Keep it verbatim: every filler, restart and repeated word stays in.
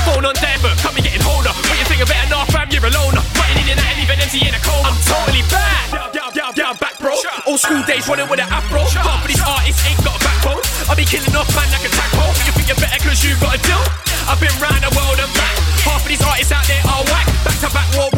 phone on dead, but come and getting holder. What you think of better now, fam? You're a loner. Running in and out, even empty in a cold. I'm totally back. Yeah, yeah, yeah, yeah, I'm back, bro. Old school days running with an afro. Half of these artists ain't got a backbone. I be killing off man like a tadpole. You think you're better cause you got a deal? I've been round the world and back. Half of these artists out there are whack. Back to back war